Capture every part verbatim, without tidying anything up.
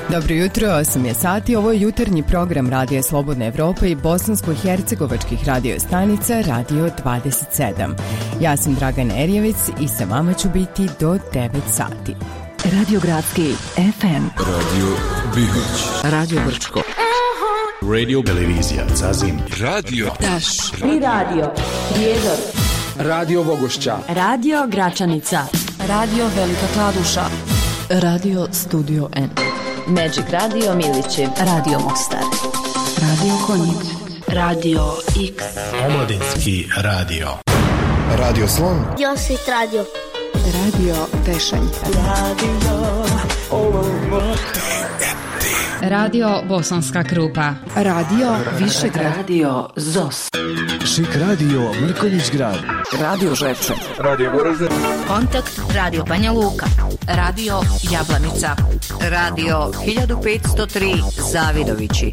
Dobro jutro, osam je sati, ovo je jutarnji program Radija Slobodna Evropa i bosansko-hercegovačkih radio stanica Radio dvadeset sedam. Ja sam Dragan Erjević i sa vama ću biti do devet sati. Radio Gradski F M, Radio Bihać, Radio Brčko, Radio Televizija Zazin, Radio Taš, Tri radio, Prijedor, Radio Vogošća, Radio Gračanica, Radio Velika Kladuša, Radio Studio N, Magic Radio Milići, Radio Mostar, Radio Konjic, Radio X, Omladinski radio, Radio Slon, Josit Radio, Radio Tešanj, Radio Radio Bosanska Krupa, Radio Višegrad, Radio Zos, Šik Radio Mrkonjić Grad, Radio Žepče, Radio Goražde, Kontakt Radio Banja Luka, Radio Jablanica, Radio hiljadu petsto tri Zavidovići.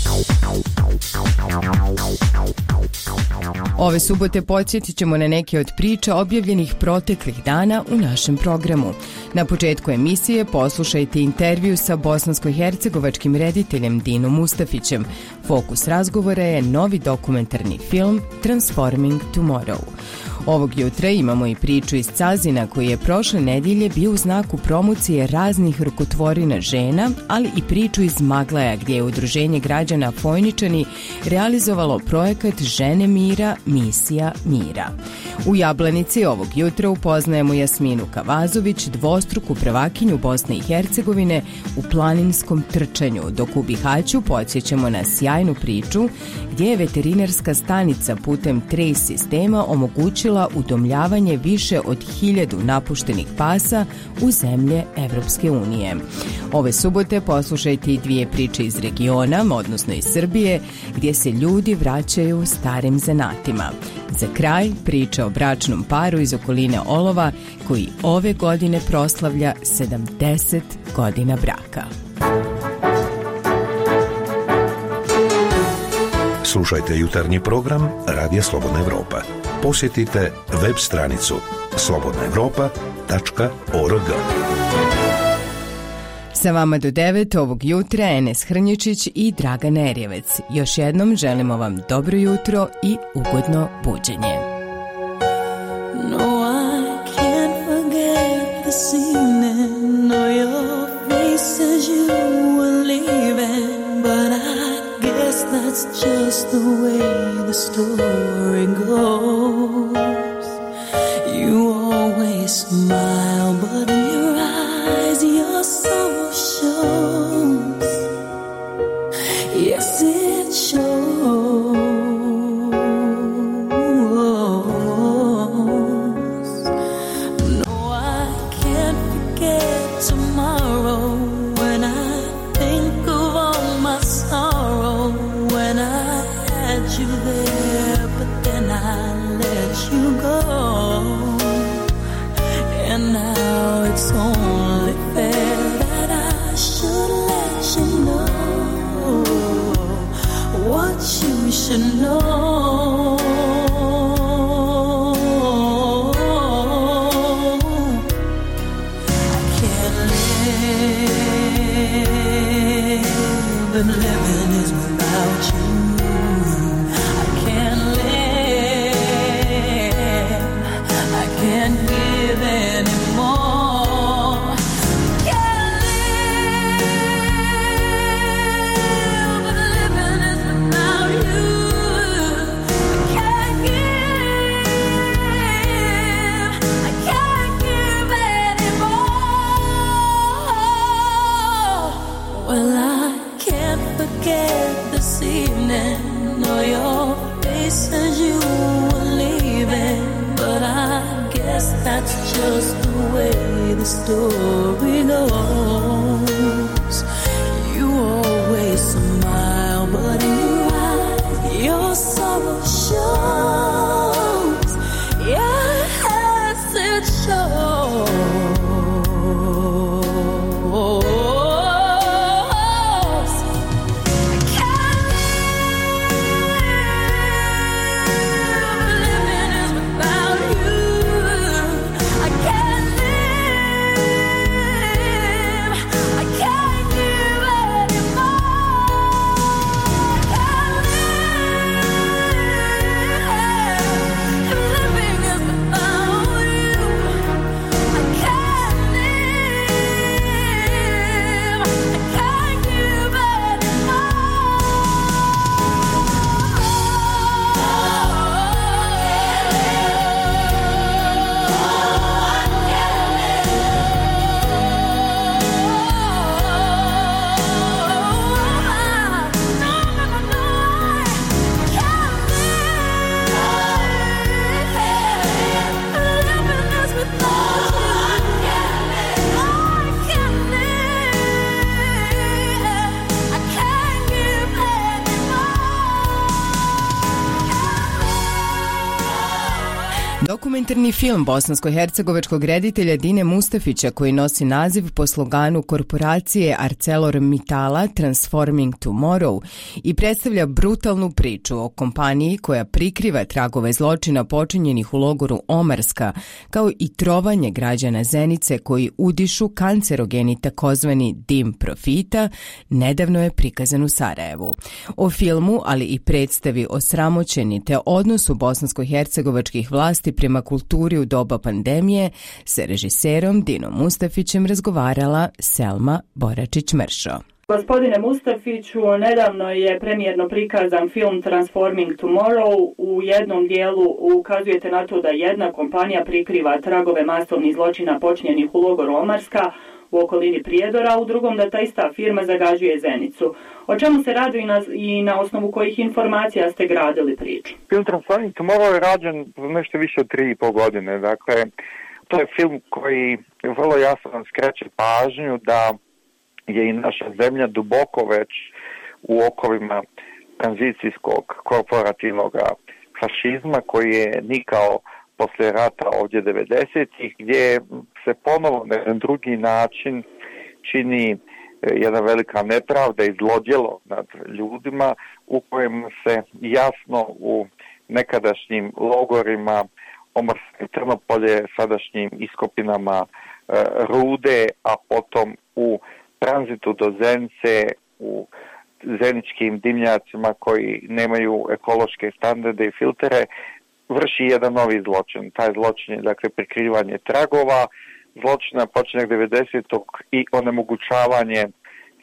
Ove subote podsjetit ćemo na neke od priča objavljenih proteklih dana u našem programu. Na početku emisije poslušajte intervju sa bosansko-hercegovačkim rediteljem Dinom Mustafićem. Fokus razgovora je novi dokumentarni film Transforming Tomorrow. Ovog jutra imamo i priču iz Cazina koji je prošle nedjelje bio u znaku promocije raznih rukotvorina žena, ali i priču iz Maglaja gdje je Udruženje građana Fojničani realizovalo projekat Žene mira, misija mira. U Jablanici ovog jutra upoznajemo Jasminu Kavazović, dvostruku prvakinju Bosne i Hercegovine u planinskom trčanju, dok u Bihaću podsjećamo na sjajnu priču gdje je veterinarska stanica putem Trace sistema omogućila udomljavanje više od hiljadu napuštenih pasa u zemlje Evropske unije. Ove subote poslušajte i dvije priče iz regiona, odnosno iz Srbije, gdje se ljudi vraćaju starim zanatima. Za kraj priča o bračnom paru iz okoline Olova koji ove godine proslavlja sedamdeset godina braka. Slušajte jutarnji program Radija Slobodna Evropa. Posjetite web stranicu slobodna evropa tačka org. Sa vama do devet ovog jutra Enes Hrnječić i Dragan Erjevec. Još jednom želimo vam dobro jutro i ugodno buđenje. No, I can't forget this evening, no, your face as you were leaving, but I guess that's just the way the story goes. You always smile, but in your eyes your soul shows. Yes, it shows. No, I can't forget tomorrow when I think of all my sorrow, when I had you there, but then I let you go. And now it's only fair that I should let you know what you should know. I can't live, and living is without you. I can't live, I can't give anymore. Can't live, but living is without you. I can't give, I can't give anymore. Well, I can't forget this evening, or your face as you were leaving, but I guess that's just the way the story goes. You always smile, but in your eyes your sorrow shows. Yes, it shows. I can't live, I can't give Dokumentarni film bosansko-hercegovačkog reditelja Dine Mustafića koji nosi naziv po sloganu korporacije ArcelorMittala Transforming Tomorrow i predstavlja brutalnu priču o kompaniji koja prikriva tragove zločina počinjenih u logoru Omarska, kao i trovanje građana Zenice koji udišu kancerogeni takozvani dim profita, nedavno je prikazan u Sarajevu. O filmu, ali i predstavi o sramoćeni te odnosu bosansko-hercegovačkih vlasti prema kulturi u doba pandemije sa režiserom Dinom Mustafićem razgovarala Selma Boračić-Mršo. Gospodine Mustafiću, nedavno je premijerno prikazan film Transforming Tomorrow. U jednom dijelu ukazujete na to da jedna kompanija prikriva tragove masovnih zločina počinjenih u logoru Omarska u okolini Prijedora, u drugom da ta ista firma zagađuje Zenicu. O čemu se radi i na, i na osnovu kojih informacija ste gradili priču? Film Transforming Tomorrow je rađen nešto više od tri i pol godine. Dakle, to je film koji vrlo jasno skreće pažnju da je i naša zemlja duboko već u okovima tranzicijskog korporativnog fašizma koji je nikao poslije rata ovdje devedesetih, gdje se ponovo na jedan drugi način čini jedna velika nepravda i zlodjelo nad ljudima u kojem se jasno u nekadašnjim logorima Omorsko i Trnopolje, sadašnjim iskopinama e, rude, a potom u tranzitu do Zenice, u zeničkim dimnjacima koji nemaju ekološke standarde i filtere, vrši jedan novi zločin. Taj zločin je, dakle, prikrivanje tragova zločina počinjeg devedesetog i onemogućavanje e,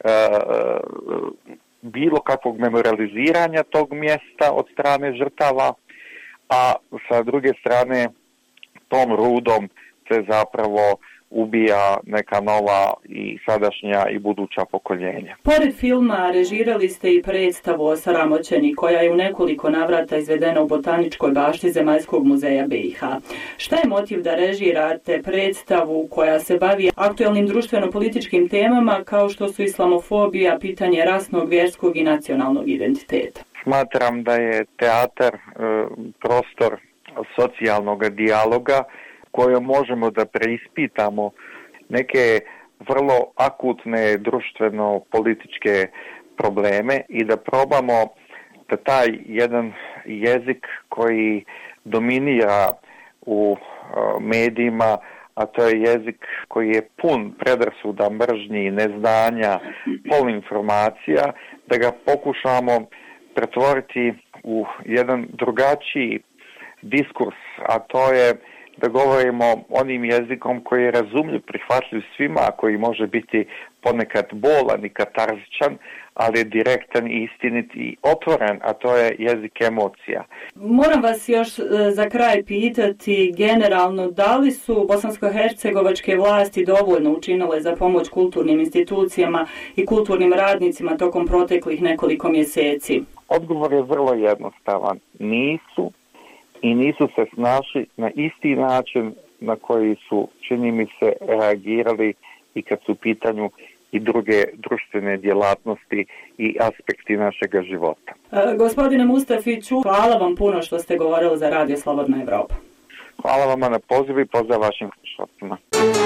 bilo kakvog memorializiranja tog mjesta od strane žrtava, a sa druge strane tom rudom se zapravo ubija neka nova i sadašnja i buduća pokoljenja. Pored filma režirali ste i predstavu o Sramoćeni koja je u nekoliko navrata izvedena u Botaničkoj bašti Zemaljskog muzeja B i H. Šta je motiv da režirate predstavu koja se bavi aktuelnim društveno-političkim temama kao što su islamofobija, pitanje rasnog, vjerskog i nacionalnog identiteta? Smatram da je teatar e, prostor socijalnog dijaloga kojom možemo da preispitamo neke vrlo akutne društveno-političke probleme i da probamo da taj jedan jezik koji dominira u medijima, a to je jezik koji je pun predrasuda, mržnji, neznanja, polinformacija, da ga pokušamo pretvoriti u jedan drugačiji diskurs, a to je da govorimo onim jezikom koji je razumljiv, prihvatljiv svima, koji može biti ponekad bolan i katarzičan, ali je direktan i istinit i otvoren, a to je jezik emocija. Moram vas još za kraj pitati generalno, da li su bosansko-hercegovačke vlasti dovoljno učinile za pomoć kulturnim institucijama i kulturnim radnicima tokom proteklih nekoliko mjeseci? Odgovor je vrlo jednostavan. Nisu. I nisu se snašli na isti način na koji su, čini mi se, reagirali i kad su u pitanju i druge društvene djelatnosti i aspekti našega života. E, gospodine Mustafiću, hvala vam puno što ste govorili za Radio Slobodna Evropa. Hvala vama na pozivu i pozdrav vašim slušateljima.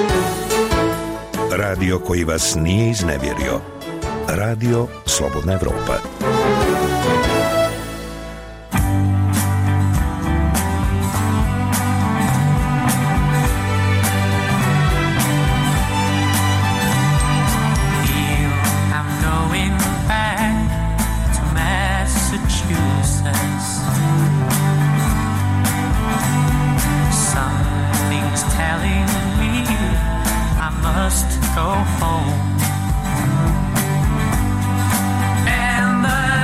Radio koji vas nije iznevjerio. Radio Slobodna Evropa. Go home, and the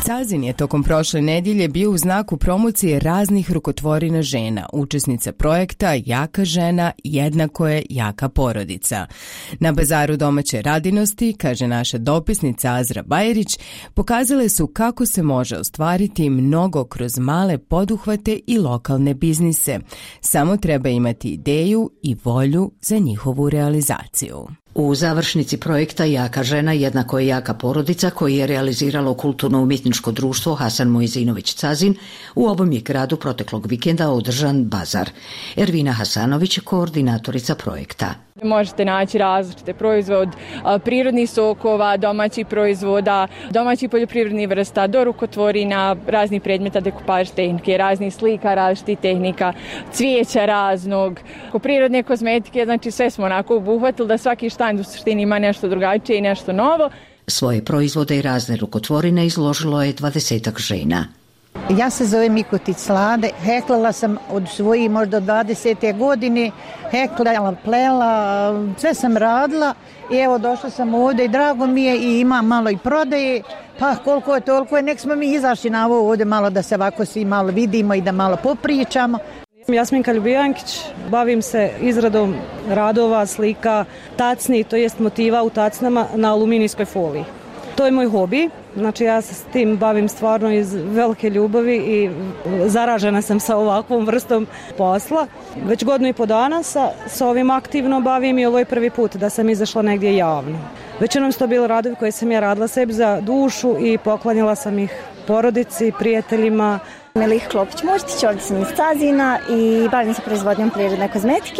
Cazin je tokom prošle nedjelje bio u znaku promocije raznih rukotvorina žena, učesnica projekta Jaka žena jednako je jaka porodica. Na bazaru domaće radinosti, kaže naša dopisnica Azra Bajerić, pokazale su kako se može ostvariti mnogo kroz male poduhvate i lokalne biznise. Samo treba imati ideju i volju za njihovu realizaciju. U završnici projekta Jaka žena jednako je jaka porodica koji je realiziralo kulturno-umjetničko društvo Hasan Mojzinović Cazin, u ovom je gradu proteklog vikenda održan bazar. Ervina Hasanović, koordinatorica projekta. Možete naći različite proizvod, prirodnih sokova, domaćih proizvoda, domaćih poljoprivrednih vrsta, do rukotvorina, raznih predmeta dekupaž tehnike, raznih slika, različitih tehnika, cvijeća raznog, prirodne kozmetike, znači sve smo onako obuhvatili da svaki štand u suštini ima nešto drugačije i nešto novo. Svoje proizvode i razne rukotvorine izložilo je dvadesetak žena. Ja se zovem Mikotic Slade, heklala sam od svojih možda dvadesete godine, heklala, plela, sve sam radila i evo došla sam ovdje i drago mi je i imam malo i prodaje, pa koliko je toliko je, nek smo mi izašli na ovo ovdje malo da se ovako svi malo vidimo i da malo popričamo. Jasminka Ljubijankić, bavim se izradom radova, slika, tacni, to jest motiva u tacnama na aluminijskoj foliji. To je moj hobi, znači ja se s tim bavim stvarno iz velike ljubavi i zaražena sam sa ovakvom vrstom posla. Već godinu i po dana sa, sa ovim aktivno bavim i ovo je prvi put da sam izašla negdje javno. Većinom su to bili radovi koje sam ja radila sebi za dušu i poklanjala sam ih porodici, prijateljima. Melih Klopić-Muštić, ovdje sam iz Cazina i bavim se proizvodnjom prirodne kozmetike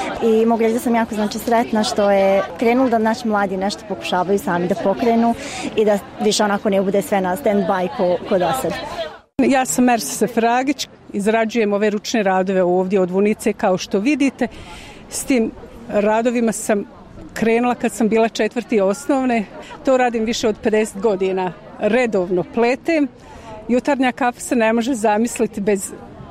i mogu reći da sam jako znači, sretna što je krenulo da naši mladi nešto pokušavaju sami da pokrenu i da više onako ne bude sve na stand-by ko, ko do sad. Ja sam Mersa Sefragić, izrađujem ove ručne radove ovdje od vunice kao što vidite. S tim radovima sam krenula kad sam bila četvrti osnovne, to radim više od pedeset godina, redovno pletem. Jutarnja kafa se ne može zamisliti bez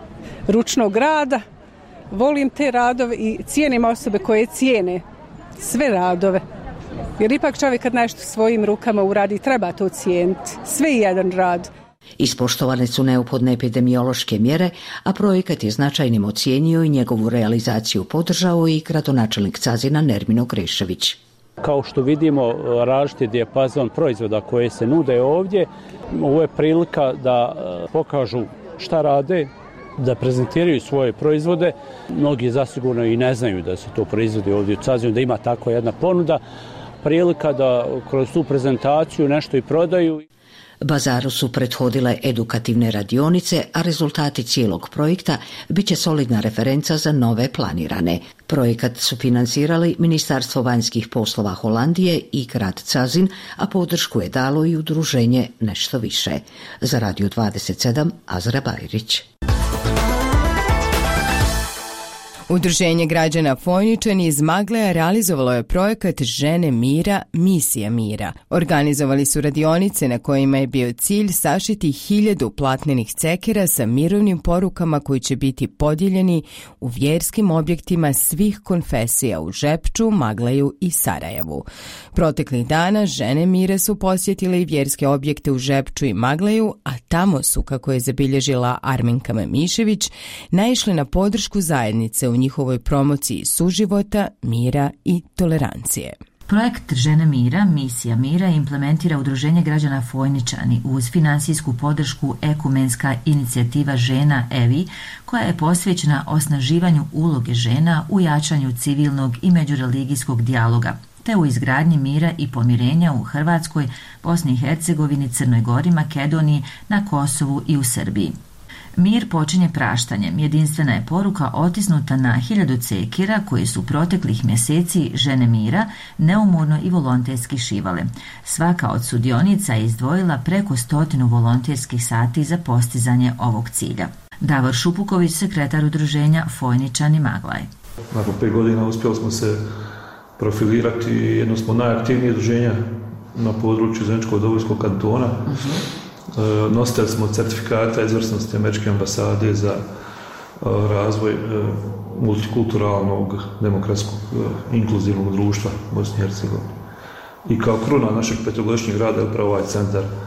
ručnog rada. Volim te radove i cijenim osobe koje cijene sve radove. Jer ipak čovjek kad nešto svojim rukama uradi, treba to cijeniti. Sve i jedan rad. Ispoštovane su neophodne epidemiološke mjere, a projekat je značajnim ocijenio i njegovu realizaciju podržao i gradonačelnik Cazina Nermino Grešević. Kao što vidimo, različiti dijapazon proizvoda koje se nude ovdje, ovo je prilika da pokažu šta rade, da prezentiraju svoje proizvode. Mnogi zasigurno i ne znaju da se to proizvodi ovdje u Cazinu, da ima tako jedna ponuda. Prilika da kroz tu prezentaciju nešto i prodaju. Bazaru su prethodile edukativne radionice, a rezultati cijelog projekta bit će solidna referenca za nove planirane. Projekat su financirali Ministarstvo vanjskih poslova Holandije i grad Cazin, a podršku je dalo i udruženje Nešto više. Za Radio dvadeset sedam, Azra Bajrić. Udruženje građana Fojničani iz Magleja realizovalo je projekat Žene mira, misija mira. Organizovali su radionice na kojima je bio cilj sašiti hiljadu platnenih cekera sa mirovnim porukama koji će biti podijeljeni u vjerskim objektima svih konfesija u Žepču, Magleju i Sarajevu. Proteklih dana Žene mira su posjetile i vjerske objekte u Žepču i Magleju, a tamo su, kako je zabilježila Arminka Memišević, naišli na podršku zajednice u njihovoj promociji suživota, mira i tolerancije. Projekt Žene mira, misija mira implementira Udruženje građana Fojničani uz finansijsku podršku Ekumenska inicijativa žena E V I, koja je posvećena osnaživanju uloge žena u jačanju civilnog i međureligijskog dijaloga, te u izgradnji mira i pomirenja u Hrvatskoj, Bosni i Hercegovini, Crnoj Gori, Makedoniji, na Kosovu i u Srbiji. Mir počinje praštanjem, jedinstvena je poruka otisnuta na hiljadu cekira koji su proteklih mjeseci Žene mira neumorno i volonterski šivale. Svaka od sudionica je izdvojila preko stotinu volonterskih sati za postizanje ovog cilja. Davor Šupuković, sekretar udruženja Fojničani Maglaj. Nakon pet godina uspjeli smo se profilirati, jedno smo najaktivnije udruženja na području Zeničkog Dobojskog kantona. Uh-huh. Nositelj smo certifikata izvrsnosti Američke ambasade za razvoj multikulturalnog, demokratskog, inkluzivnog društva Bosne i Hercegovine. I kao kruna našeg petogodišnjeg rada je upravo ovaj centar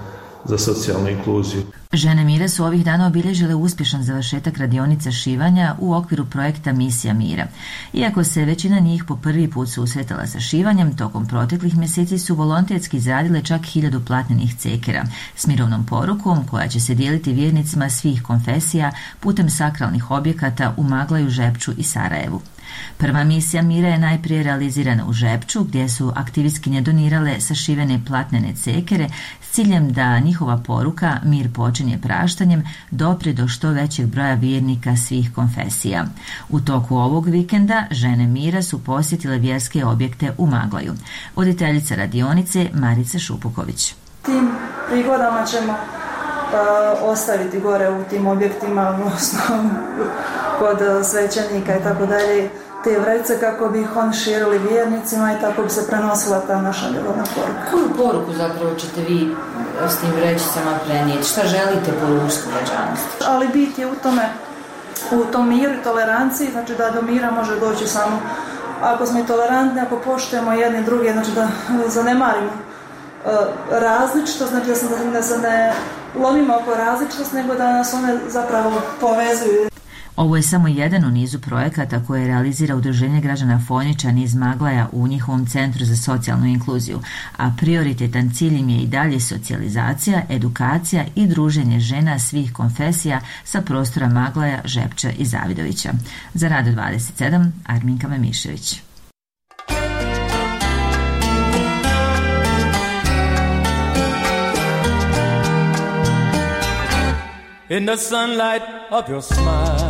za socijalnu inkluziju. Žene Mire su ovih dana obilježile uspješan završetak radionica šivanja u okviru projekta Misija Mira. Iako se većina njih po prvi put susretala sa šivanjem, tokom proteklih mjeseci su volonterski izradile čak hiljadu platnenih cekera s mirovnom porukom koja će se dijeliti vjernicima svih konfesija putem sakralnih objekata u Maglaju, Žepču i Sarajevu. Prva misija Mira je najprije realizirana u Žepču, gdje su aktivistkinje donirale sašivene platnene cekere s ciljem da njihova poruka "Mir počinje praštanjem" dopre do što većeg broja vjernika svih konfesija. U toku ovog vikenda žene Mira su posjetile vjerske objekte u Maglaju. Voditeljica radionice Marica Šupuković. Tim prigodama ćemo uh, ostaviti gore u tim objektima, odnosno kod svećenika i tako dalje, te vrece kako bi ih oni širili vjernicima i tako bi se prenosila ta naša mirovna poruka. Koju poruku zapravo ćete vi s tim vrećicama prenijeti? Šta želite poručiti građanstvu? Ali bit je u tome, u tom miru i toleranciji, znači da do mira može doći samo ako smo i tolerantni, ako poštujemo jedni druge, znači da zanemarimo uh, različitost, znači da se ne, da se ne lomimo oko različitost, nego da nas one zapravo povezuju. Ovo je samo jedan u nizu projekata koje realizira Udruženje građana Fojničani iz Maglaja u njihovom Centru za socijalnu inkluziju, a prioritetan cilj im je i dalje socijalizacija, edukacija i druženje žena svih konfesija sa prostora Maglaja, Žepča i Zavidovića. Za Radio dvadeset sedam, Arminka Memišević. In the sunlight of your smile,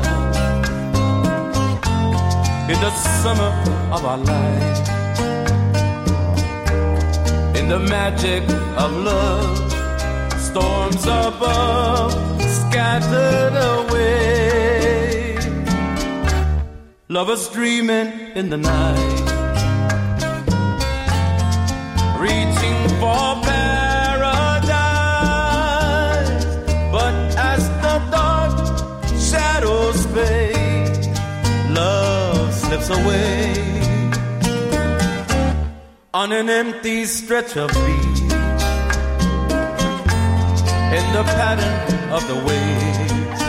in the summer of our life, in the magic of love, storms above scattered away, lovers dreaming in the night, reaching for paradise, but as the dark shadows fade, love slips away on an empty stretch of beach, in the pattern of the waves,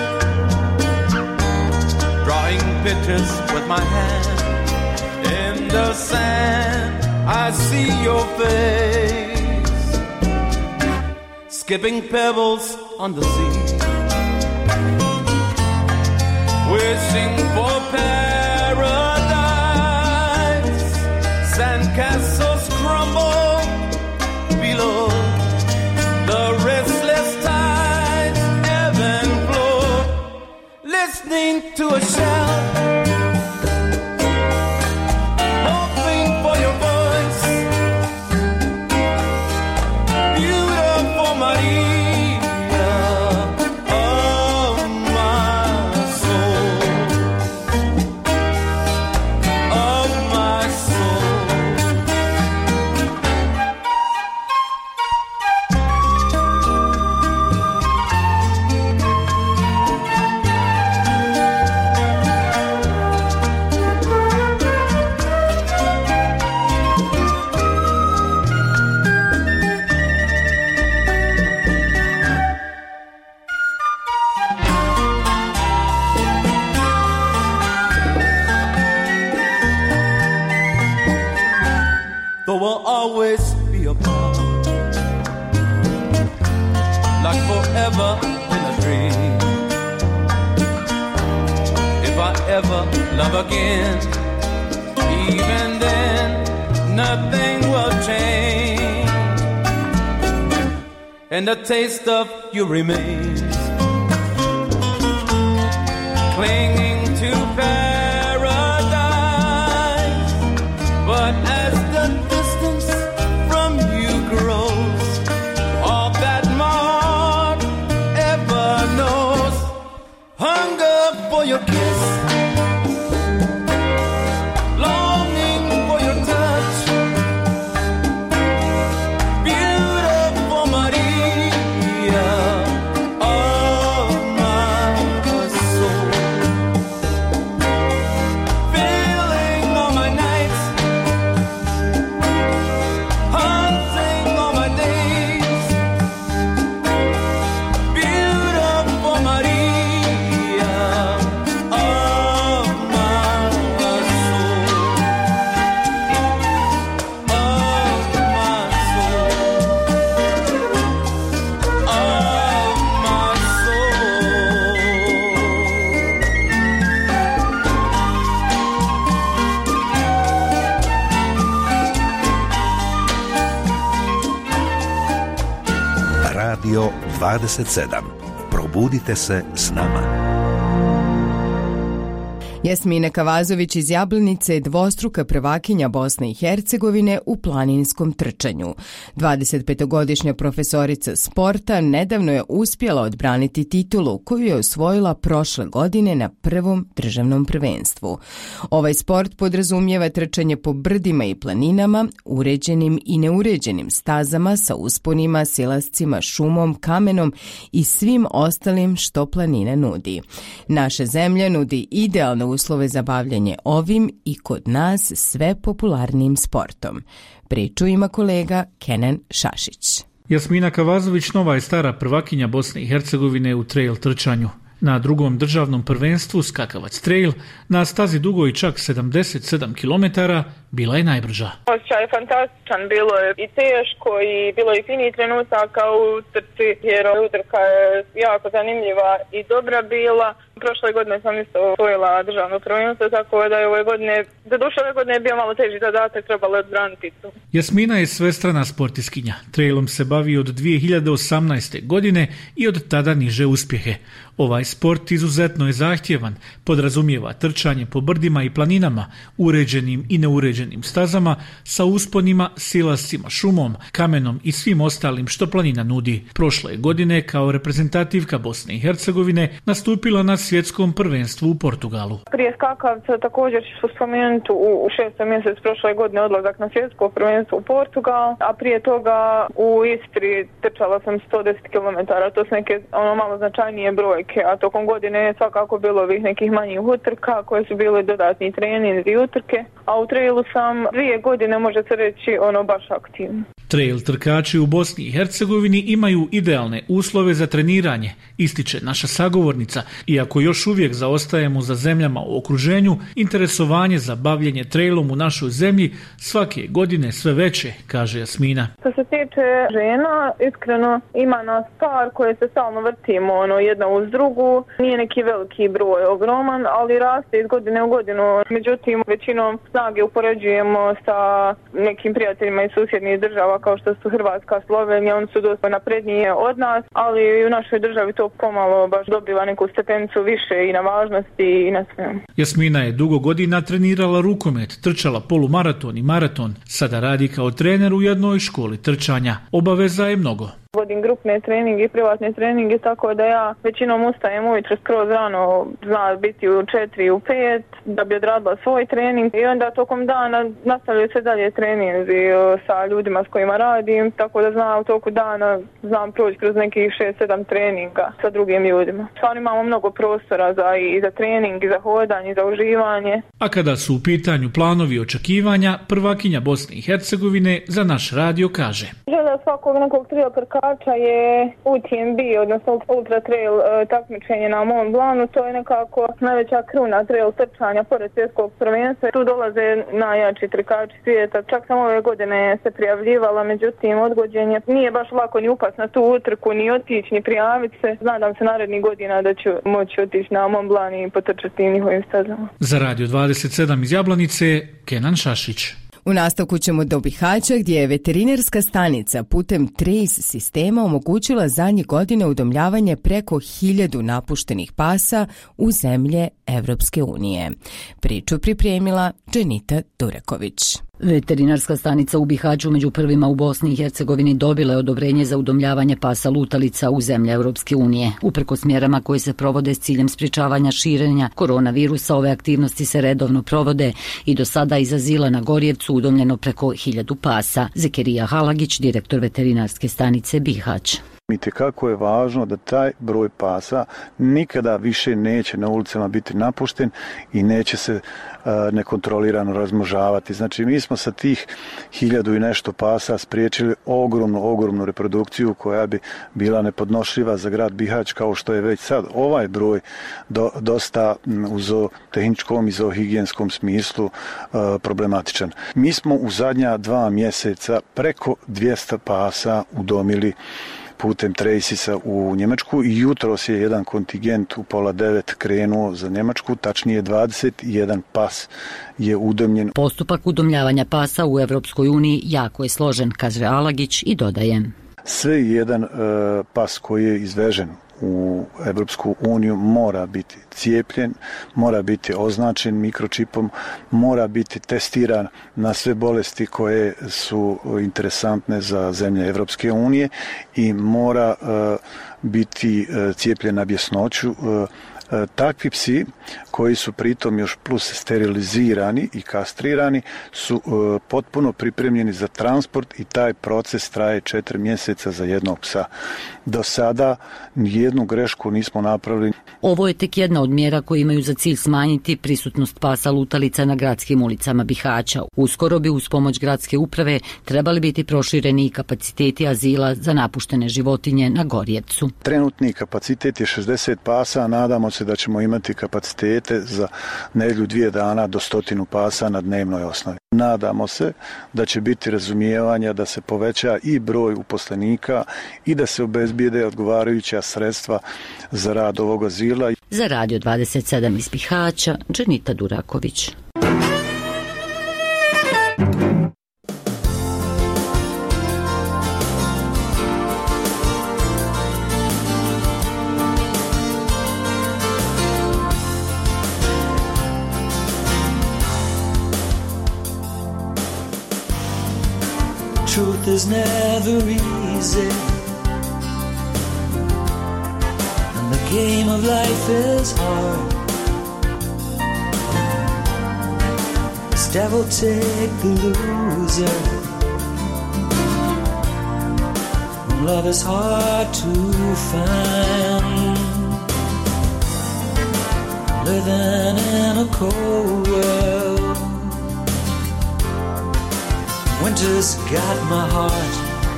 drawing pictures with my hand in the sand. I see your face, skipping pebbles on the sea, wishing for paradise. Sandcastles crumble below, the restless tides ebb and flow, listening to a shout, hoping for your voice, beautiful Maria. There will always be a part, like forever in a dream. If I ever love again, even then nothing will change, and the taste of you remains, clinging to paradise. But as the distance from you grows, all that mark ever knows, hunger for your kiss, longing for your touch, beautiful Maria of dvadeset sedam. Probudite se s nama. Jasmina Kavazović iz Jablanice je dvostruka prvakinja Bosne i Hercegovine u planinskom trčanju. dvadesetpetogodišnja profesorica sporta nedavno je uspjela odbraniti titulu koju je osvojila prošle godine na prvom državnom prvenstvu. Ovaj sport podrazumijeva trčanje po brdima i planinama, uređenim i neuređenim stazama sa usponima, silascima, šumom, kamenom i svim ostalim što planina nudi. Naša zemlja nudi idealne uslove za bavljanje ovim i kod nas sve popularnijim sportom. Priču ima kolega Kenan Šašić. Jasmina Kavazović nova je stara prvakinja Bosne i Hercegovine u trail trčanju. Na drugom državnom prvenstvu Skakavac trail na stazi dugoj čak sedamdeset sedam kilometara bila je najbrža. Osjećaj je fantastičan, bilo je i teško i bilo je i fini trenutaka u trci jer utrka je jako zanimljiva i dobra bila. Prošle godine sam isto osvojila državno prvenstvo, tako da je ove godine, za duše ove godine je bio malo teži zadatak, trebalo je odbraniti tu. Jasmina je svestrana sportiskinja. Trailom se bavi od dvije hiljade osamnaeste. godine i od tada niže uspjehe. Ovaj sport izuzetno je zahtjevan, podrazumijeva trčanje po brdima i planinama, uređenim i neuređenim stazama, sa usponima, silascima, šumom, kamenom i svim ostalim što planina nudi. Prošle godine kao reprezentativka Bosne i Hercegovine nastupila na svjetskom prvenstvu u Portugalu. Prije skakavca također ću spomenuti u šestom mjesecu prošle godine odlazak na svjetsko prvenstvo u Portugal, a prije toga u Istri trčala sam sto deset kilometara, to su neke ono malo značajnije brojke, a tokom godine je svakako bilo ovih nekih manjih utrka koje su bile dodatni treninzi i utrke, a u trailu sam dvije godine može se reći ono baš aktivno. Trail trkači u Bosni i Hercegovini imaju idealne uslove za treniranje, ističe naša sagovornica, iako još uvijek zaostajemo za zemljama u okruženju, interesovanje za bavljenje trailom u našoj zemlji svake godine sve veće, kaže Jasmina. Što se tiče žena, iskreno ima nas par koje se stalno vrtimo ono, jedna uz drugu, nije neki veliki broj ogroman, ali raste iz godine u godinu. Međutim, većinom snage upoređujemo sa nekim prijateljima iz susjednih država kao što su Hrvatska, Slovenija, oni su dosta naprednije od nas, ali u našoj državi to pomalo baš dobiva neku stepenicu više i na važnosti i na svemu. Jasmina je dugo godina trenirala rukomet, trčala polumaraton i maraton. Sada radi kao trener u jednoj školi trčanja. Obaveza je mnogo. Vodim grupne treninge i privatne treninge, tako da ja većinom ustajem ujutro skroz rano, zna biti u četiri, u pet, da bi odradila svoj trening i onda tokom dana nastavljaju se dalje treninzi sa ljudima s kojima radim, tako da znam u toku dana znam proći kroz nekih šest sedam treninga sa drugim ljudima. Stvarno imamo mnogo prostora za, i za trening, i za hodanje, i za uživanje. A kada su u pitanju planovi i očekivanja, prvakinja Bosne i Hercegovine za naš radio kaže: Želja svakog nekog trail trkača je U T M B, odnosno Ultra Trail takmičenje na Mont Blancu. To je nekako najveća kruna trail trčanja pored svjetskog prvenstva. Tu dolaze najjači trkači svijeta. Čak sam ove godine se prijavljivala, međutim odgođen je. Nije baš lako ni upast na tu utrku, ni otići, ni prijaviti se. Nadam se narednih godina da ću moći otići na Mont Blanc i potrčati njihovim stazama. Za Radio dvadeset sedam iz Jablanice, Kenan Šašić. U nastavku ćemo do Bihaća gdje je veterinarska stanica putem Trace sistema omogućila zadnje godine udomljavanje preko hiljadu napuštenih pasa u zemlje Evropske unije. Priču pripremila Dženita Dureković. Veterinarska stanica u Bihaću među prvima u Bosni i Hercegovini dobila je odobrenje za udomljavanje pasa lutalica u zemlje Europske unije. Uprkos mjerama koje se provode s ciljem sprječavanja širenja koronavirusa, ove aktivnosti se redovno provode i do sada iz azila na Gorjevcu udomljeno preko hiljadu pasa. Zekerija Halagić, direktor veterinarske stanice Bihać. Itekako je važno da taj broj pasa nikada više neće na ulicama biti napušten i neće se uh, nekontrolirano razmnožavati. Znači mi smo sa tih hiljadu i nešto pasa spriječili ogromnu, ogromnu reprodukciju koja bi bila nepodnošljiva za grad Bihać, kao što je već sad ovaj broj do, dosta u zootehničkom i zoohigijenskom smislu uh, problematičan. Mi smo u zadnja dva mjeseca preko dvjesto pasa udomili putem Tracisa u Njemačku i jutros je jedan kontingent u pola devet krenuo za Njemačku, tačnije dvadeset jedan pas je udomljen. Postupak udomljavanja pasa u Evropskoj uniji jako je složen, kaže Alagić i dodaje. sve jedan e, pas koji je izvežen u Evropsku uniju mora biti cijepljen, mora biti označen mikročipom, mora biti testiran na sve bolesti koje su interesantne za zemlje Evropske unije i mora e, biti e, cijepljen na bjesnoću. E, Takvi psi koji su pritom još plus sterilizirani i kastrirani su e, potpuno pripremljeni za transport i taj proces traje četiri mjeseca za jednog psa. Do sada nijednu grešku nismo napravili. Ovo je tek jedna od mjera koje imaju za cilj smanjiti prisutnost pasa lutalica na gradskim ulicama Bihaća. Uskoro bi uz pomoć gradske uprave trebali biti prošireni i kapaciteti azila za napuštene životinje na Gorjevcu. Trenutni kapacitet je šezdeset pasa, a nadamo se da ćemo imati kapacitete za nedjelju dvije dana do stotinu pasa na dnevnoj osnovi. Nadamo se da će biti razumijevanja da se poveća i broj uposlenika i da se obezbijede odgovarajuća sredstva za rad ovog azila. Za Radio dvadeset sedam iz Bihaća, Dženita Duraković. Truth is never easy, and the game of life is hard. This devil take the loser. Love is hard to find. Living in a cold world. Winter's got my heart.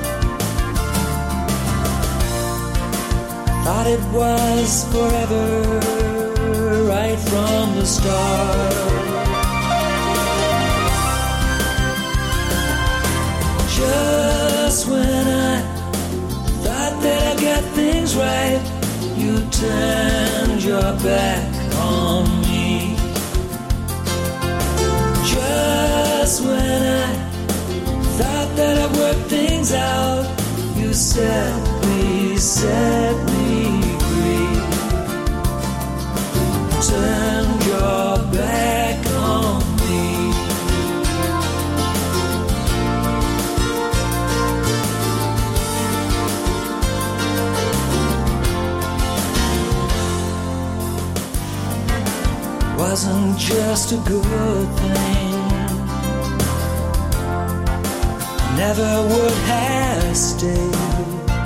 Thought it was forever, right from the start. Just when I thought that I got things right, you turned your back on me. Just when I thought that I worked things out, you set me, set me free. Turned your back on me. Wasn't just a good thing. Never would have stayed.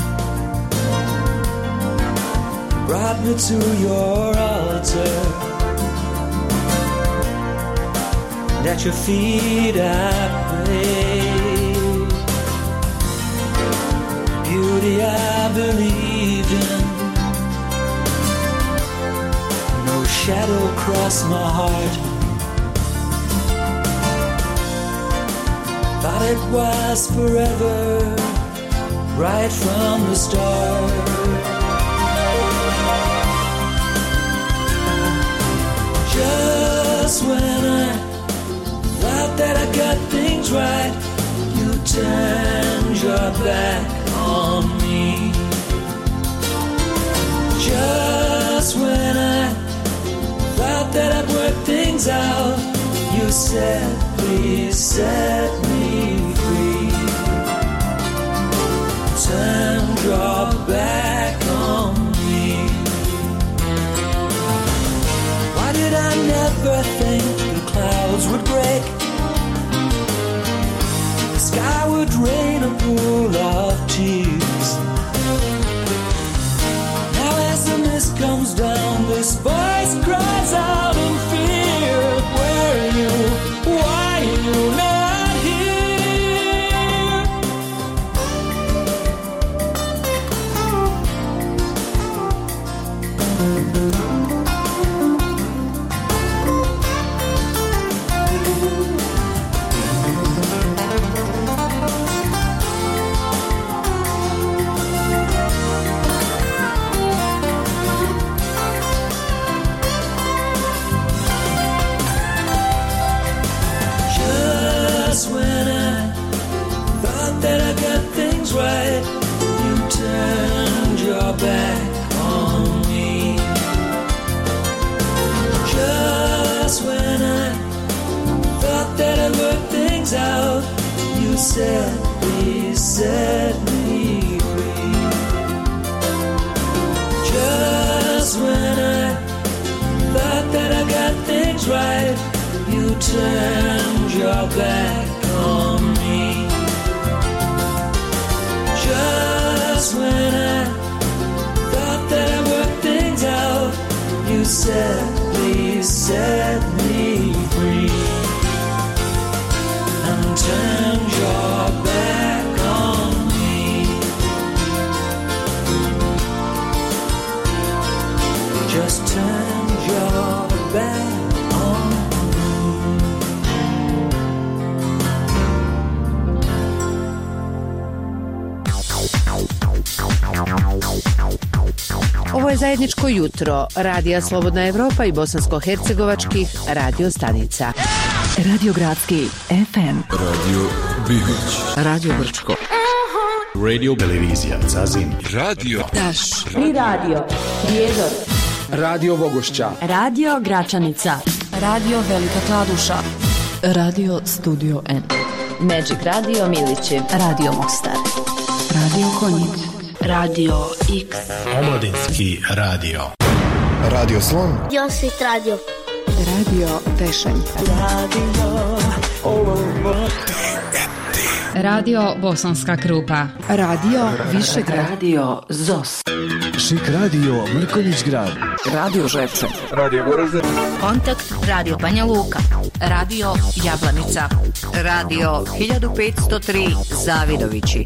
Brought me to your altar. And at your feet I pray. Beauty I believed in. No shadow crossed my heart. Thought it was forever, right from the start. Just when I thought that I got things right, you turned your back on me. Just when I thought that I'd worked things out, you said, please set me free. Turn your back on me. Why did I never think the clouds would break? The sky would rain a pool of tears. Now as the mist comes down, this voice cries out in fear. Where are you? Why are you not here? said, please set me free. Just when I thought that I got things right, you turned your back on me. Just when I thought that I worked things out, you said, please set me free. And turned your back on me. Just turned your back on me. Ovo je zajedničko jutro Radija Slobodna Evropa i bosansko-hercegovačkih radio stanica. Radio Gradski F M, Radio Bihoć, Radio Brčko, Radio Televizija Zazin, Radio Daš, Tri Radio, Prijedor, Radio Vogošća, Radio Gračanica, Radio Velika Kladuša, Radio Studio N, Magic Radio Milići, Radio Mostar, Radio Konjic, Radio X, Omladinski radio, Radio Slon, Josit Radio, Radio Tešanjka, Radio Radio Bosanska Krupa, Radio Višegrad, Radio Zos, Šik Radio Mrkonjić Grad, Radio Žepče, Radio Goražde, Kontakt Radio Banja Luka, Radio Jablanica, Radio hiljadu petsto tri Zavidovići.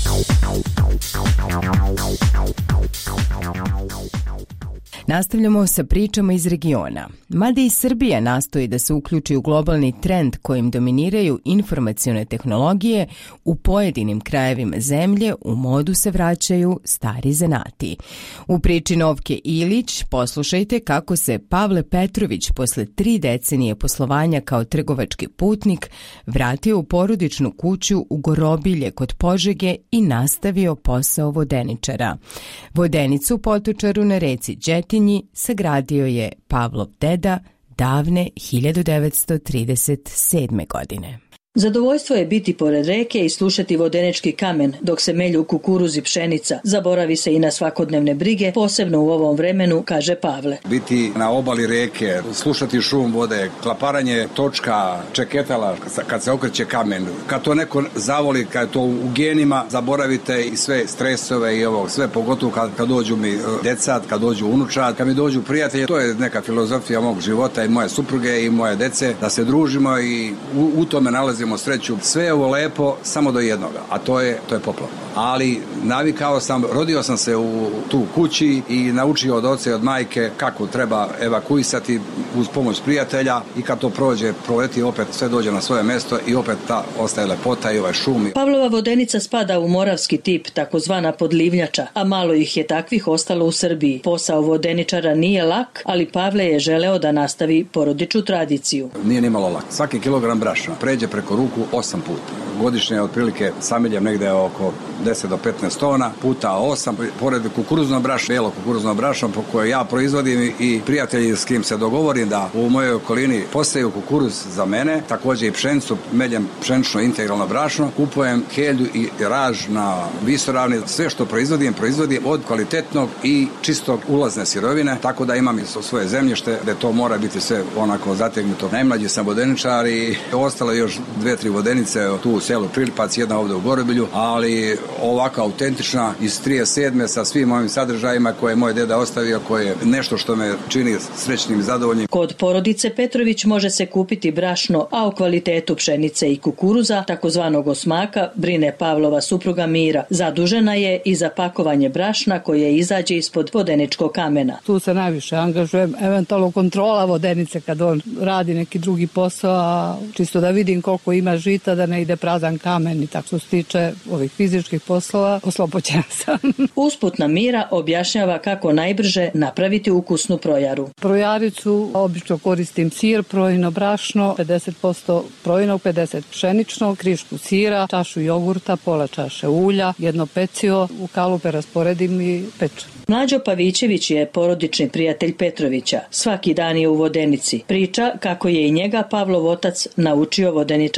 Nastavljamo sa pričama iz regiona. Mada i Srbija nastoji da se uključi u globalni trend kojim dominiraju informacione tehnologije, u pojedinim krajevima zemlje u modu se vraćaju stari zanati. U priči Novke Ilić poslušajte kako se Pavle Petrović posle tri decenije poslovanja kao trgovački putnik vratio u porodičnu kuću u Gorobilje kod Požege i nastavio posao vodeničara. Vodenicu Potočaru na reci Đetinji sagradio je Pavlov deda davne hiljadu devetsto trideset sedme. godine. Zadovoljstvo je biti pored reke i slušati vodenički kamen dok se melju kukuruz i pšenica. Zaboravi se i na svakodnevne brige, posebno u ovom vremenu, kaže Pavle. Biti na obali reke, slušati šum vode, klaparanje točka, čeketala kad se okreće kamen. Kad to neko zavoli, kad je to u genima, zaboravite i sve stresove i ovo, sve pogotovo kad, kad dođu mi deca, kad dođu unučad, kad mi dođu prijatelji. To je neka filozofija mog života i moje supruge i moje dece, da se družimo i u, u tome nalazimo sreću. Sve je ovo lepo samo do jednoga, a to je to je poplav. Ali navikao sam, rodio sam se u tu kući i naučio od oca i od majke kako treba evakuisati uz pomoć prijatelja i kad to prođe, proleti, opet sve dođe na svoje mesto i opet ta ostaje lepota i ovaj šum. Pavlova vodenica spada u moravski tip, takozvana podlivnjača, a malo ih je takvih ostalo u Srbiji. Posao vodeničara nije lak, ali Pavle je želeo da nastavi porodičnu tradiciju. Nije ni malo lak. Svaki kilogram brašna pređe preko ruku osam puta. Godišnje otprilike sameljem negde oko deset do petnaest tona, puta osam, pored kukuruznog brašna, bijelo kukuruzno brašno koje ja proizvodim i prijatelji s kim se dogovorim da u mojoj okolini poseju kukuruz za mene, također i pšenicu, meljem pšenično integralno brašno, kupujem helju i raž na visoravni, sve što proizvodim, proizvodim od kvalitetnog i čistog ulazne sirovine, tako da imam svoje zemljište gde to mora biti sve onako zategnuto. Najmlađi sam vodeničar i ostalo još dve, tri vodenice tu u selu Prilipac, jedna ovde u Gorobilju, ali ovako autentična iz trideset sedme sa svim ovim sadržajima koje je moj deda ostavio, koje je nešto što me čini srećnim i zadovoljnim. Kod porodice Petrović može se kupiti brašno, a o kvalitetu pšenice i kukuruza, takozvanog osmaka, brine Pavlova supruga Mira. Zadužena je i za pakovanje brašna koje izađe ispod vodeničkog kamena. Tu se najviše angažujem, eventualno kontrola vodenice kad on radi neki drugi posao, a čisto da vidim koliko ima žita, da ne ide prazan kamen i tako što se tiče ovih fizičkih poslova, oslobođena sam. Usputna Mira objašnjava kako najbrže napraviti ukusnu projaru. Projaricu obično koristim sir, projino brašno, pedeset posto projinog, pedeset pšeničnog, krišku sira, čašu jogurta, pola čaše ulja, jedno pecivo, u kalupe rasporedim i pečem. Mlađo Pavićević je porodični prijatelj Petrovića. Svaki dan je u vodenici. Priča kako je i njega Pavlov otac naučio vodeničarske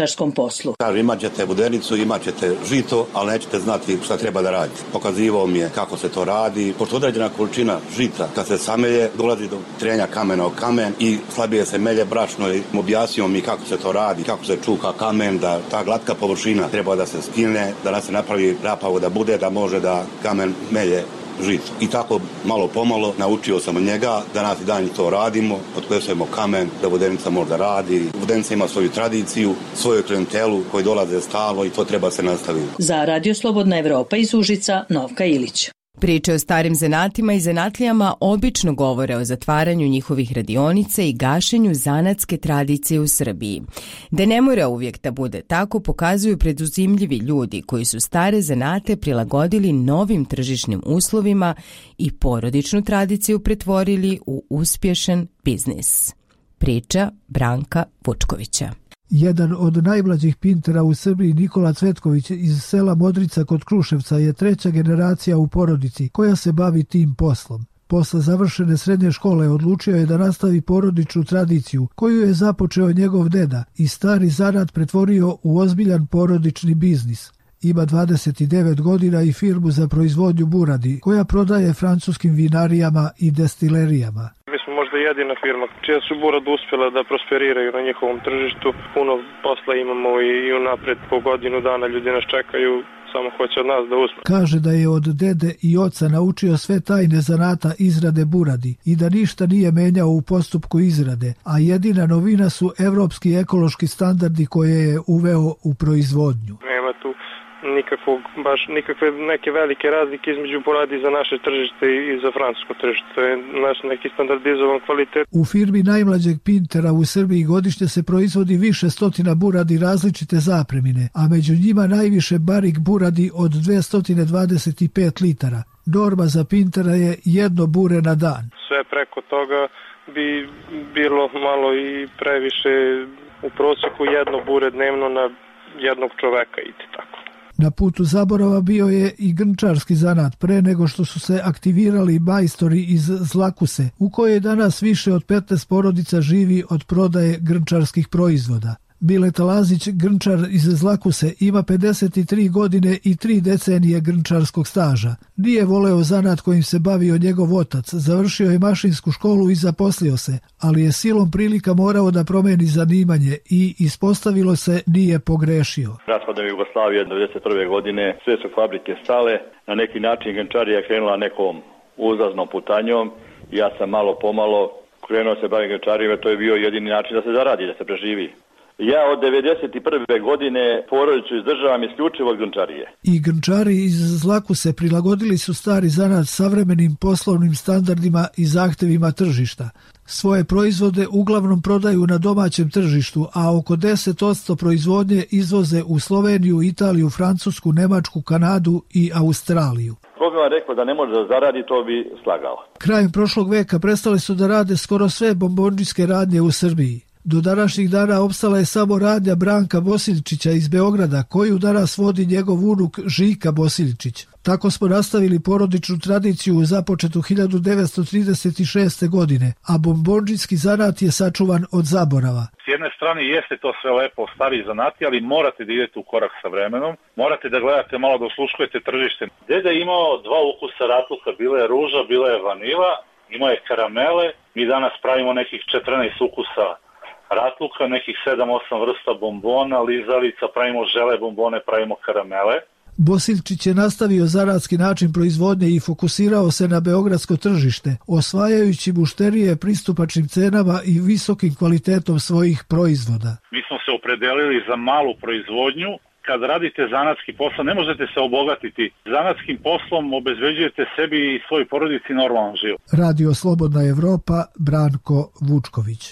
stočarskom poslu. Kaže, imat ćete vodenicu, imat ćete žito, ali nećete znati šta treba da radite. Pokazivao mi je kako se to radi. Pošto određena količina žita, kad se samelje, dolazi do trenja kamena o kamen i slabije se melje brašno. I objasnio mi kako se to radi, kako se čuka kamen, da ta glatka površina treba da se skine, da nas se napravi rapavo da bude, da može da kamen melje žito. I tako malo pomalo naučio sam od njega da nas i dan to radimo, otklesujemo kamen, da vodenica može da radi. Vodenica ima svoju tradiciju, svoju klijentelu koji dolaze stalno i to treba se nastaviti. Za Radio Slobodna Evropa iz Užica, Novka Ilić. Priče o starim zanatima i zanatlijama obično govore o zatvaranju njihovih radionica i gašenju zanatske tradicije u Srbiji. Da ne mora uvijek da bude tako, pokazuju preduzimljivi ljudi koji su stare zanate prilagodili novim tržišnim uslovima i porodičnu tradiciju pretvorili u uspješan biznis. Priča Branka Vučkovića. Jedan od najmlađih pintera u Srbiji, Nikola Cvetković iz sela Modrica kod Kruševca, je treća generacija u porodici koja se bavi tim poslom. Posle završene srednje škole odlučio je da nastavi porodičnu tradiciju koju je započeo njegov deda i stari zanat pretvorio u ozbiljan porodični biznis. Ima dvadeset devet godina i firmu za proizvodnju buradi koja prodaje francuskim vinarijama i destilerijama. Mi smo možda jedina firma čija su burad uspjela da prosperiraju na njihovom tržištu. Puno posla imamo i unapred po godinu dana ljudi nas čekaju, samo hoće od nas da uspe. Kaže da je od dede i oca naučio sve tajne zanata izrade buradi i da ništa nije menjao u postupku izrade, a jedina novina su evropski ekološki standardi koje je uveo u proizvodnju. Nema tu nikakvog, baš nikakve neke velike razlike između buradi za naše tržište i za francusko tržište. To je naš neki standardizovan kvalitet. U firmi najmlađeg pintera u Srbiji godišnje se proizvodi više stotina buradi različite zapremine, a među njima najviše barik buradi od dvesta dvadeset pet litara. Norma za pintera je jedno bure na dan. Sve preko toga bi bilo malo i previše, u prosjeku jedno bure dnevno na jednog čoveka ide tako. Na putu zaborava bio je i grnčarski zanat pre nego što su se aktivirali majstori iz Zlakuse, u kojoj danas više od petnaest porodica živi od prodaje grnčarskih proizvoda. Bileta Lazić, grnčar iz Zlakuse, ima pedeset tri godine i tri decenije grnčarskog staža. Nije voleo zanat kojim se bavio njegov otac, završio je mašinsku školu i zaposlio se, ali je silom prilika morao da promeni zanimanje i ispostavilo se nije pogrešio. Raspadom Jugoslavije devedeset prve godine sve su fabrike stale, na neki način grnčarija je krenula nekom uzlaznom putanjom. Ja sam malo pomalo krenuo se bavim grnčarijom, to je bio jedini način da se zaradi, da se preživi. Ja od devedeset prve godine porodicu izdržavam isključivo od grnčarije. I grnčari iz Zlakuse prilagodili su stari zanat savremenim poslovnim standardima i zahtevima tržišta. Svoje proizvode uglavnom prodaju na domaćem tržištu, a oko deset posto proizvodnje izvoze u Sloveniju, Italiju, Francusku, Nemačku, Kanadu i Australiju. Ko bi vam rekao da ne može da zaradi, to bi slagao. Krajem prošlog veka prestale su da rade skoro sve bombondžijske radnje u Srbiji. Do današnjih dana opstala je samo radnja Branka Bosiljčića iz Beograda, koju danas vodi njegov unuk Žika Bosiljčić. Tako smo nastavili porodičnu tradiciju započetu hiljadu devetsto trideset šeste. godine, a bombondžijski zanat je sačuvan od zaborava. S jedne strane jeste to sve lepo, stari zanati, ali morate da idete u korak sa vremenom, morate da gledate malo, da osluškujete tržište. Deda je imao dva ukusa ratluka, bila je ruža, bila je vanila, imao je karamele, mi danas pravimo nekih četrnaest ukusa ratluka, nekih sedam osam vrsta bombona, lizalica, pravimo žele bombone, pravimo karamele. Bosiljčić je nastavio zanatski način proizvodnje i fokusirao se na beogradsko tržište, osvajajući mušterije pristupačnim cenama i visokim kvalitetom svojih proizvoda. Mi smo se opredelili za malu proizvodnju. Kad radite zanatski posao, ne možete se obogatiti. Zanatskim poslom obezbeđujete sebi i svoj porodici normalan život. Radio Slobodna Evropa, Branko Vučković.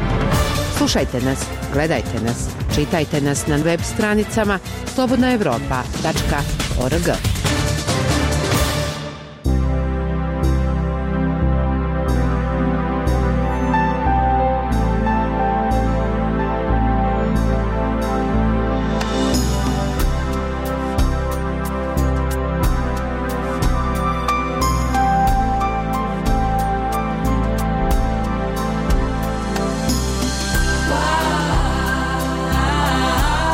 Slušajte nas, gledajte nas, čitajte nas na web stranicama slobodna evropa tačka org. Wow.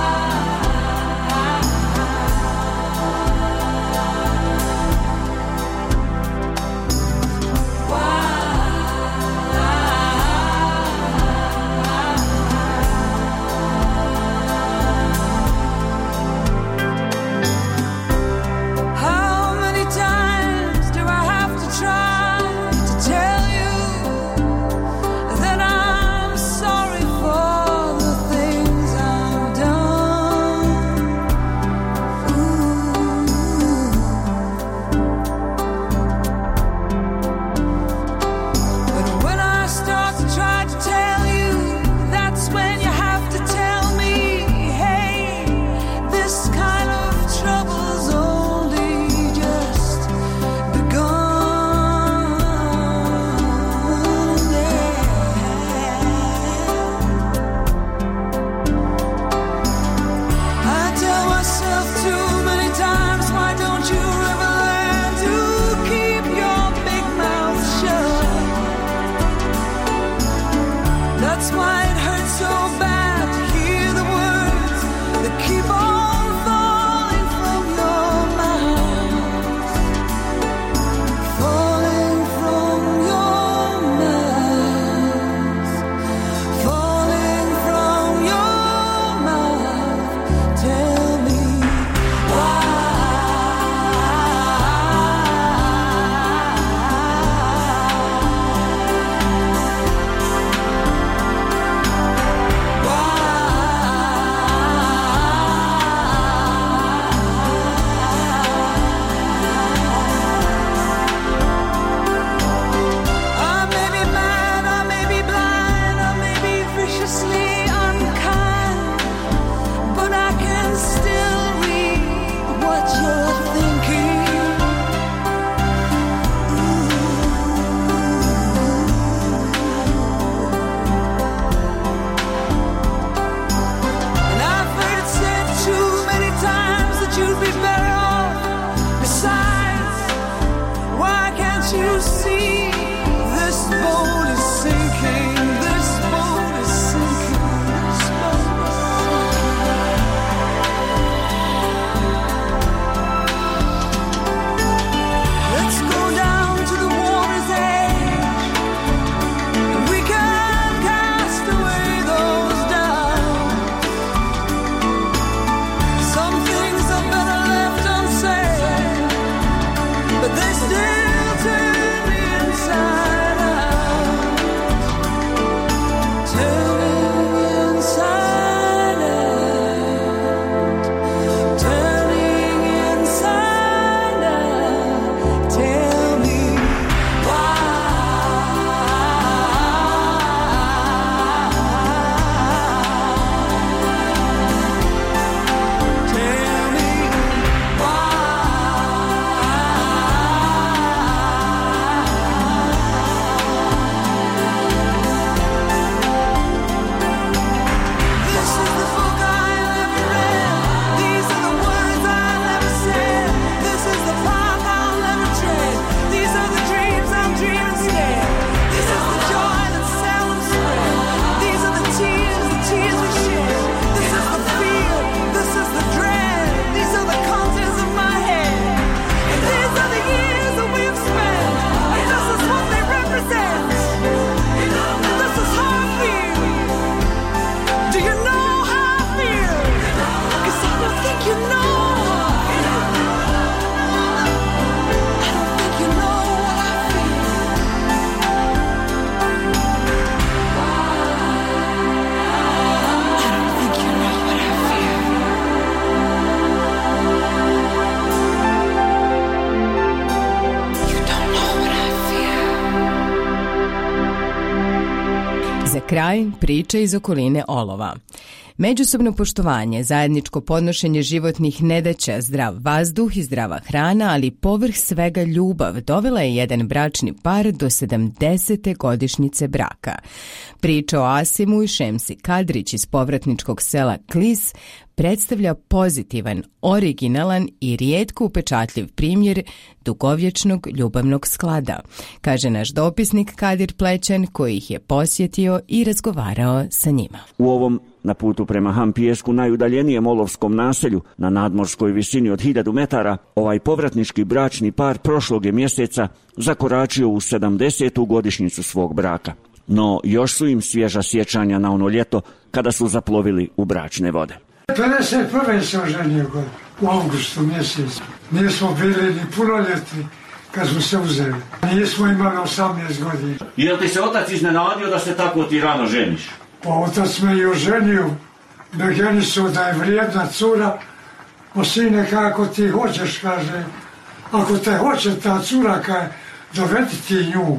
Kraj priče iz okoline Olova. Međusobno poštovanje, zajedničko podnošenje životnih nedaća, zdrav vazduh i zdrava hrana, ali povrh svega ljubav, dovela je jedan bračni par do sedamdesete godišnjice braka. Priča o Asimu i Šemsi Kadrić iz povratničkog sela Klis predstavlja pozitivan, originalan i rijetko upečatljiv primjer dugovječnog ljubavnog sklada, kaže naš dopisnik Kadir Plećan, koji ih je posjetio i razgovarao sa njima. U ovom na putu prema Hampijesku, najudaljenijem olovskom naselju na nadmorskoj visini od hiljadu metara, ovaj povratnički bračni par prošlog je mjeseca zakoračio u sedamdesetu godišnjicu svog braka. No još su im svježa sjećanja na ono ljeto kada su zaplovili u bračne vode. pedeset prve sam ženio god, u augustu mjesecu. Nismo bili ni punoljetni kad smo se uzeli. Nismo imali osamnaest godina. Je li ti se otac iznenadio da se tako ti rano ženiš? Pa otac me i oženio, begeni su da je vrijedna cura, o sine kako ti hoćeš, kaže, ako te hoće ta cura, kaže, dovedi ti nju,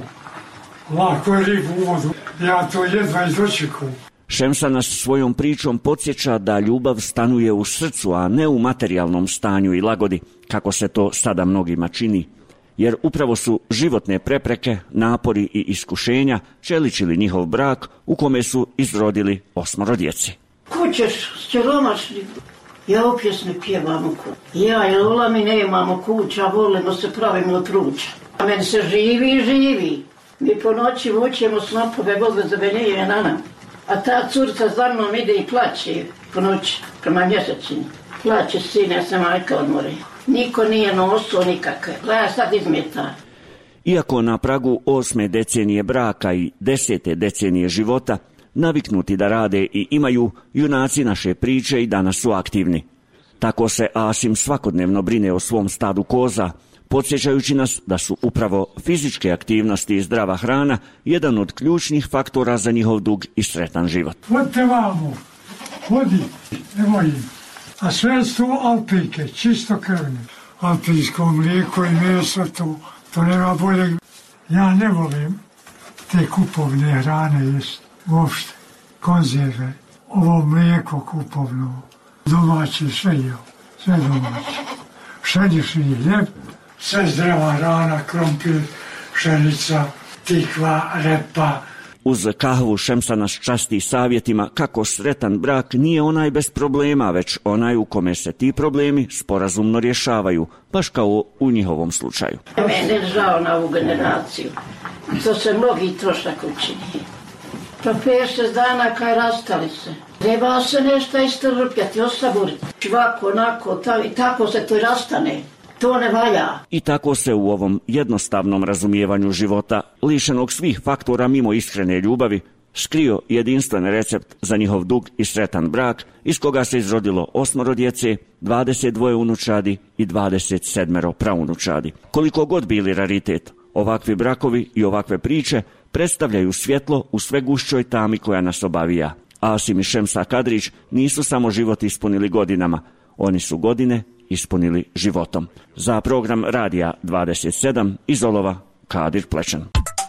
lako je ribu u vodu, ja to jedva i dočekujem. Šemsa nas svojom pričom podsjeća da ljubav stanuje u srcu, a ne u materijalnom stanju i lagodi, kako se to sada mnogima čini. Jer upravo su životne prepreke, napori i iskušenja čeličili njihov brak u kome su izrodili osmoro djece. Kućeš siromašni, ja opjesne pjevamo kuć. Ja i Lola mi nemamo kuća, volimo se pravimo od ruča. A meni se živi i živi. Mi po noći vučemo snopove, Boga zabenije na nam. A ta curca za mnom ide i plaće po noći, prema mjesečini. Plaće sine, se majka odmori. Niko nije noso nikakve. Gledaj sad izmjeta. Iako na pragu osme decenije braka i desete decenije života, naviknuti da rade i imaju, junaci naše priče i danas su aktivni. Tako se Asim svakodnevno brine o svom stadu koza, podsjećajući nas da su upravo fizičke aktivnosti i zdrava hrana jedan od ključnih faktora za njihov dug i sretan život. Vodite vamo, vodi, evo im. A sve su alpijke, čisto krvne. Alpijsko mlijeko i meso, to, to nema bolje. Ja ne volim te kupovne hrane jest, uopšte, konzerve. Ovo mlijeko kupovno, domaće, sve je, sve domaće. Pšenični hljeb, sve zdrava hrana, krompir, pšenica, tikva, repa. Uz kahvu Šemsa nas časti savjetima kako sretan brak nije onaj bez problema, već onaj u kome se ti problemi sporazumno rješavaju, baš kao u njihovom slučaju. Mene je žao na ovu generaciju. To se mnogi trošak učini. Pa pet šest dana kaj rastali se. Treba se nešto istrpjeti, osaboriti. Ovako, onako, ta, i tako se to i rastane. To ne valja. I tako se u ovom jednostavnom razumijevanju života, lišenog svih faktora mimo iskrene ljubavi, skrio jedinstven recept za njihov dug i sretan brak, iz koga se izrodilo osmoro djece, dvadeset dva unučadi i dvadeset sedam praunučadi. Koliko god bili raritet, ovakvi brakovi i ovakve priče predstavljaju svjetlo u sve gušćoj tami koja nas obavija. Asim i Šemsa Kadrić nisu samo život ispunili godinama, oni su godine ispunili životom. Za program Radija dvadeset sedam iz Olova, Kadir Plećan.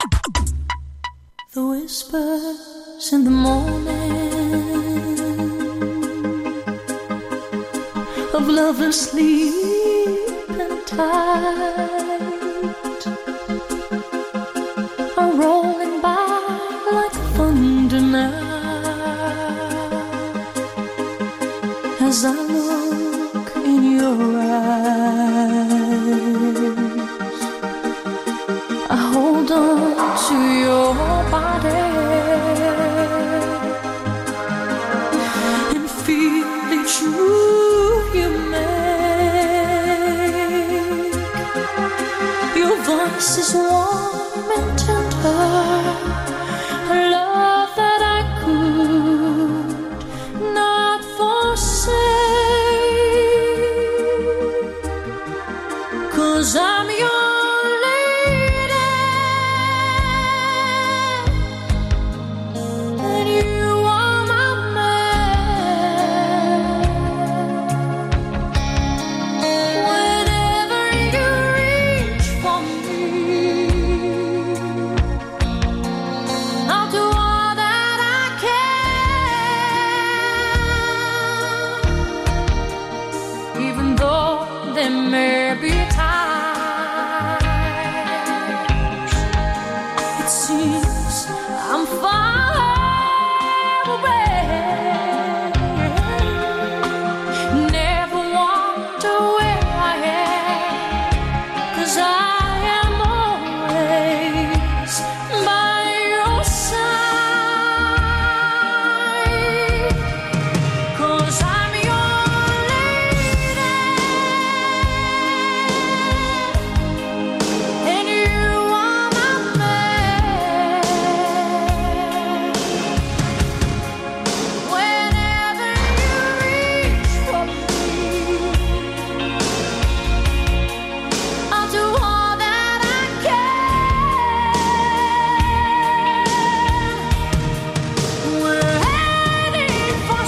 The whispers in the morning of lovers sleep and tight are rolling by like thunder now as I look in your eyes. I hold on to your body and feel each move you make. Your voice is warm and tender, a love that I could not forsake. 'Cause I'm your me it seems I'm far away. Never wonder where I am, 'cause I am always by your side. 'Cause I'm your lady, and you are my man. Whenever you reach for me, I'll do all that I can. We're heading for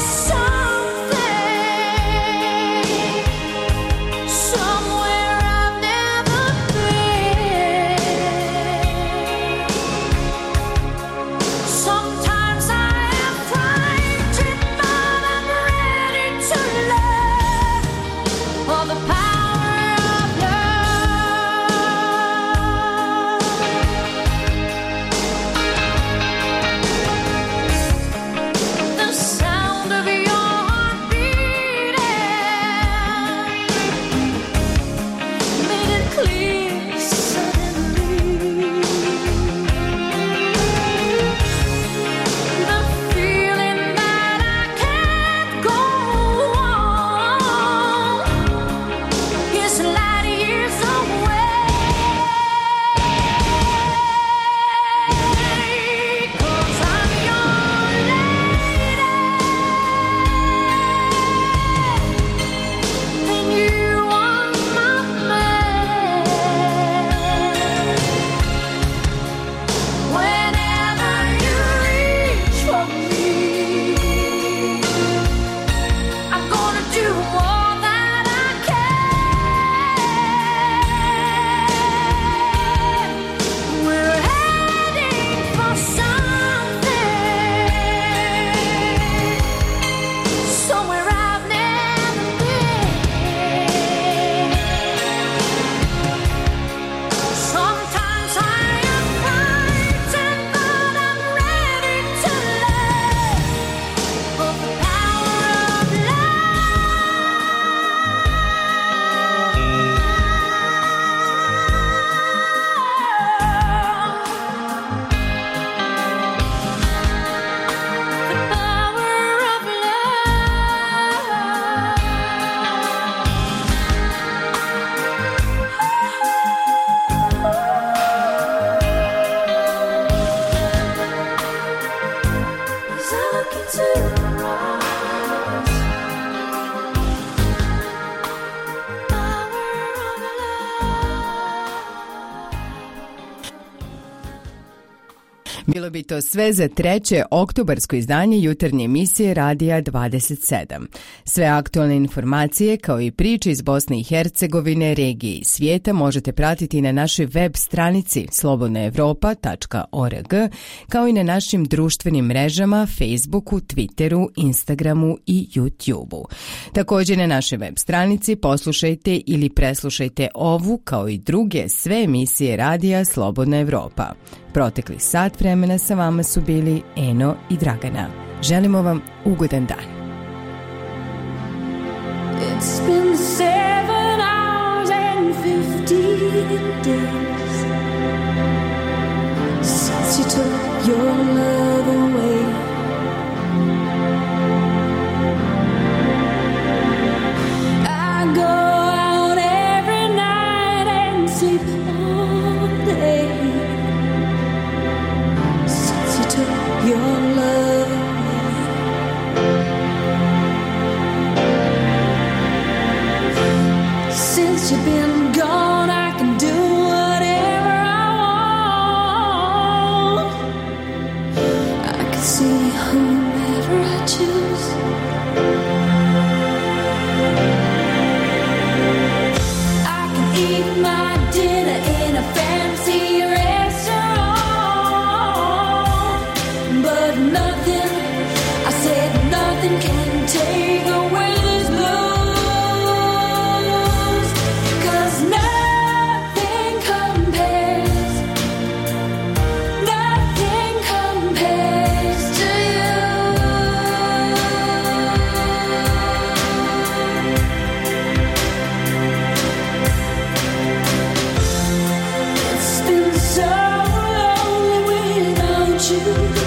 something, somewhere I've never been. Sometimes I am frightened, but I'm ready to learn all the power of love. The sound of your heart beating made it clear suddenly. The feeling that I can't go on is light years away. 'Cause I'm your lady, and you are my man. Whenever you reach for me, I'm gonna do all that I can. We're heading for something, somewhere I've never been. Sometimes I am frightened, but I'm ready to learn of the power of As I look into your eyes, power of Bilo bi to sve za treće oktobarsko izdanje jutarnje emisije Radija dvadeset sedam. Sve aktualne informacije kao i priče iz Bosne i Hercegovine, regije i svijeta možete pratiti na našoj web stranici slobodna evropa tačka org, kao i na našim društvenim mrežama Facebooku, Twitteru, Instagramu i YouTubeu. Također na našoj web stranici poslušajte ili preslušajte ovu kao i druge sve emisije Radija Slobodna Evropa. Protekli sat vremena sa vama su bili Eno i Dragana. Želimo vam ugodan dan. It's been seven hours and fifteen days since you took your love away. I go out every night and sleep all day since you took your love away. Since you've been gone, I can do whatever I want. you.